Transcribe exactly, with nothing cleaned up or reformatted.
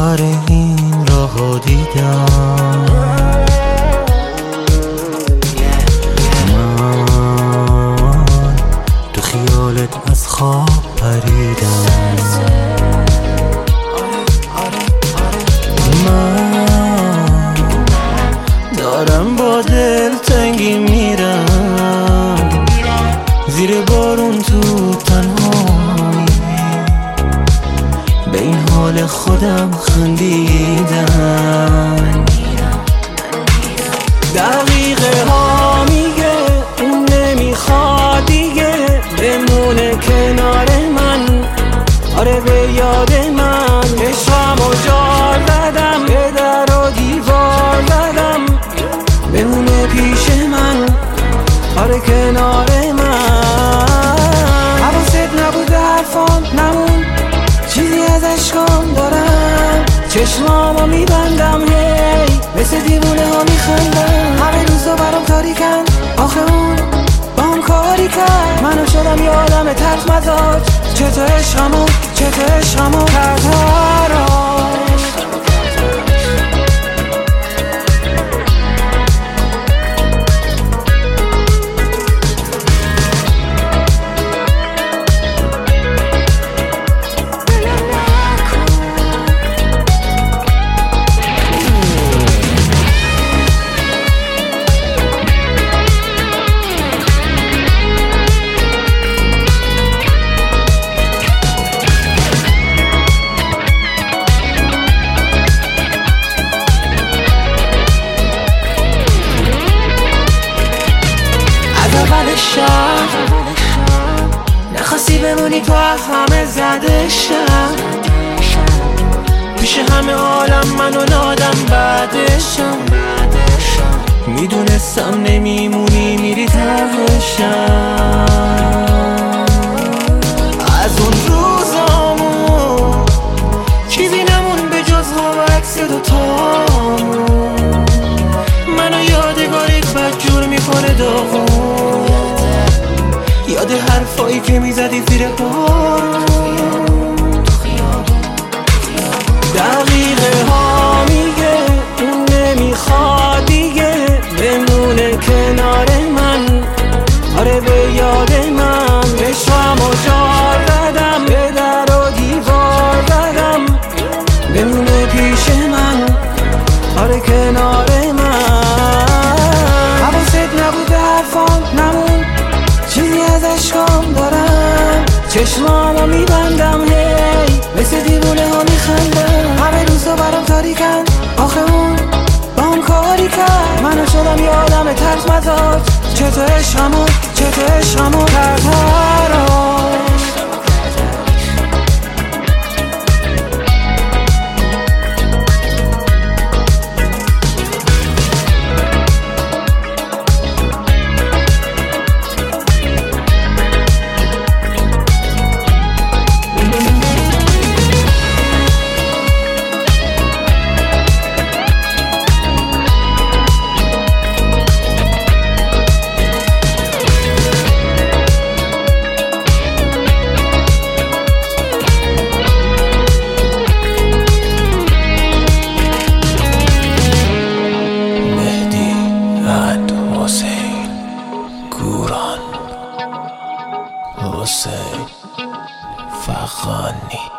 آخر این راه دیدم، من تو خیالت از خواب پریدم. من دارم با دل تنگی میرم، زیر بارون تو تنهایی، به این حال خودم خندیدم. دقیقه ها میگه اون نمیخواد دیگه بمونه کنار من، آره به یاد من. عشقمو جار دادم، به در و دیوار دادم، بمونه پیش من، آره کنار من. حواست نبود حرفام نمون، چیزی از عشقام دارم، چشمامو میبندم هی مثل دیوونه ها میخندم. همه روزا برام تاریکن، آخه اون با هم کاری کرد، منو شدم یه آدم تلخ مزاج. چه تو عشقمو چه تو عشقمو کرد حرام. اول شب نخواستی بمونی تو از همه زده شم، پیش همه عالم منو نادم بعدشم. میدونستم نمیمونی میری ترشم. از اون روزامون چیزی نمون به جز ها و عکس دوتامون، منو یادگاری بدجور میکنه داغون. یاد حرفایی که میزدی زیر بارون، دقیقه ها میگه اون نمیخواد دیگه بمونه کنار من، آره به یاد من. عشقمو جار دادم، به در و دیوار دادم، بمونه پیش من، آره کنار من. حواست نبود حرفام نمون، چیزی از عشقام دارم، چشمامو میبندم هی مثل دیوونه ها میخندم. همه روزا برام تاریکن، آخه اون با هم کاری کرد، منو شدم یه آدم تلخ مزاج. چه تو عشقمو چه تو عشقمو کرد حرام. حسین فغانی.